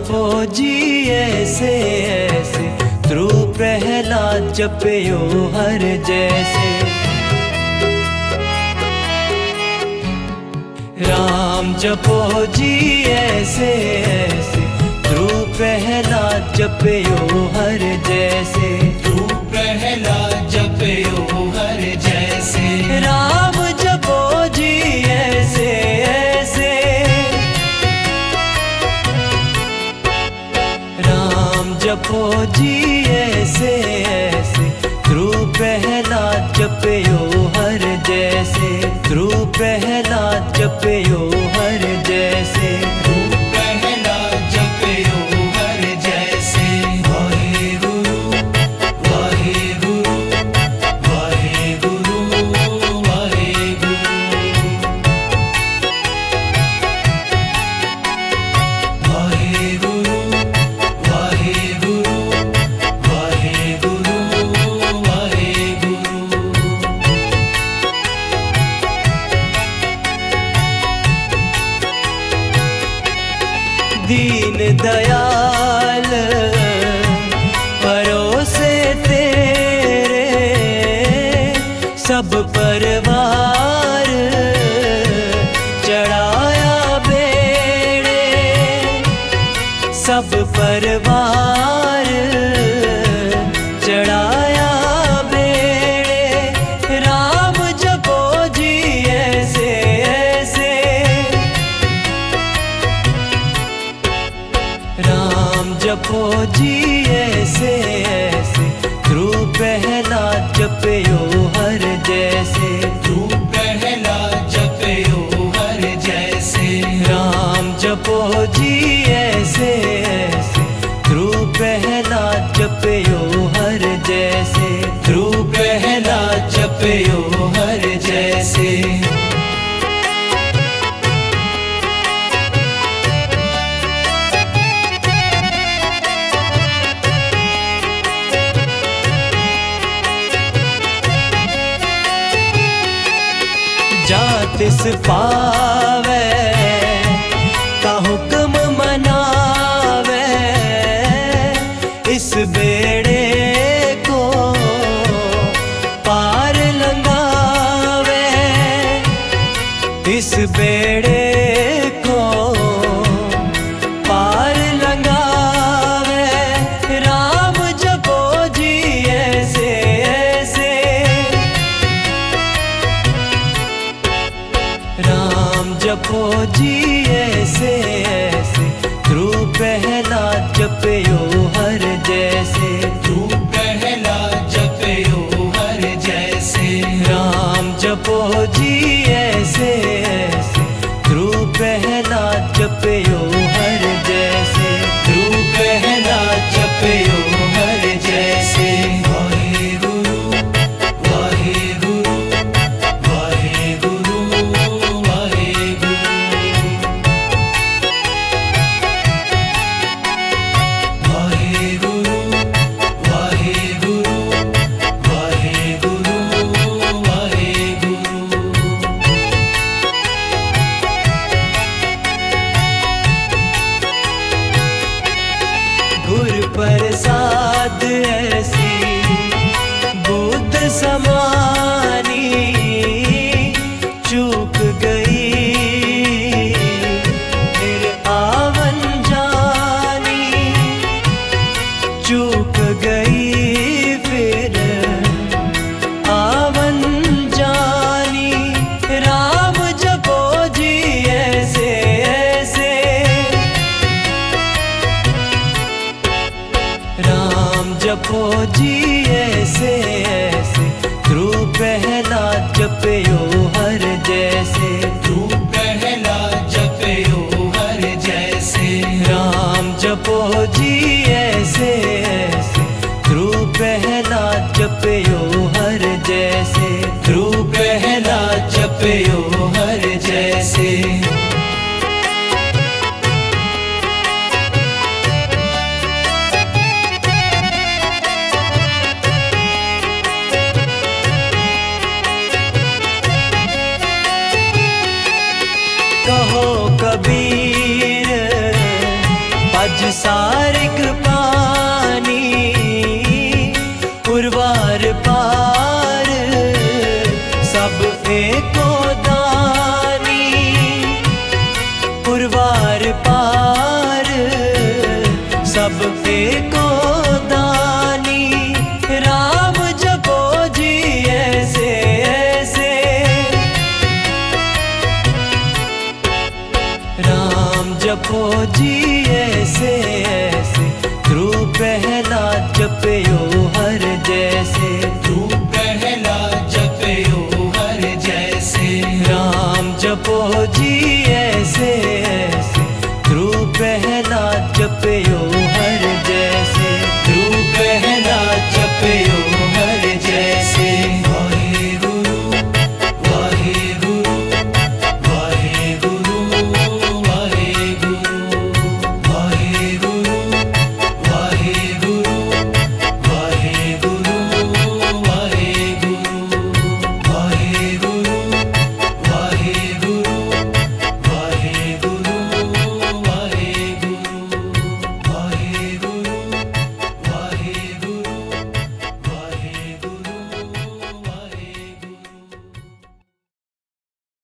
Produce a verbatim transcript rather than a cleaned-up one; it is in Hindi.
जपो जी ऐसे ऐसे, ध्रु प्रहलाद जपयो हर जैसे। राम जपो जी ऐसे ऐसे, ध्रु प्रहलाद जपयो हर जैसे। ध्रु प्रहलाद जपयो हर जैसे। राम जपो जी ऐसे ऐसे, राम जपो जी ऐसे ऐसे, ध्रु प्रहलाद जपयो हर जैसे। ध्रु प्रहलाद जपयो हर जैसे। ध्रु प्रहलाद जपयो हर जैसे। वाहे गुरु वाहे गुरु वाहे गुरु वाहे गुरु। वाहे गुरु वाहे गुरु वाहे गुरु वाहे गुरु। दीन दयाल परोसे तेरे, सब परवार चढ़ाया बेड़े। सब परवार चढ़ाया बेड़े। राम जपो जी ऐसे ऐसे, राम जपो जी ऐसे ऐसे, ध्रु प्रहलाद जपयो हर जैसे। ध्रु प्रहलाद जपयो हर जैसे। राम जपो जी ऐसे ऐसे, ध्रु प्रहलाद जपयो हर जैसे। ध्रु प्रहलाद जपयो हर जैसे। जातिस पावे का हुक्म मनावे, इस बेड़े को पार लंगावे। इस बेड़े को पार लंगावे। राम जपो जी ऐसे ऐसे, राम जपो जी ऐसे ऐसे, ध्रु प्रहलाद जपयो हर जैसे। ध्रु प्रहलाद जपयो हर जैसे। राम जपो जी ऐसे ऐसे, ध्रु प्रहलाद जपयो हर जैसे। ध्रु प्रहलाद जपयो हर जैसे। वाहे गुरु वाहे गुरु वाहे गुरु वाहे गुरु। वाहे गुरु वाहे गुरु वाहे गुरु वाहे गुरु। गुर प्रसाद ऐसी बुद्ध समानी, चूक गई फिर आवन जानी। चूक गई फिर आवन जानी। राम जपो जी ऐसे ऐसे, राम जपो जी ऐसे ऐसे, ध्रु प्रहलाद जपयो हर जैसे। ध्रु प्रहलाद जपयो हर जैसे। राम जपो जी ऐसे ऐसे, ध्रु प्रहलाद जपयो हर जैसे। ध्रु प्रहलाद जपयो हर जैसे। कहो कबीर भज सारिक पानी उर्वार पार सब एको दानी उर्वार पार सब एको दानी राम जपो जी ऐसे ऐसे राम जपो जी ऐसे ऐसे ध्रुव प्रहलाद जपयो हर जैसे ध्रुव प्रहलाद जपयो हर जैसे राम जपो जी ऐसे ऐसे ध्रुव प्रहलाद जपयो हर जैसे ध्रुव प्रहलाद जपयो हर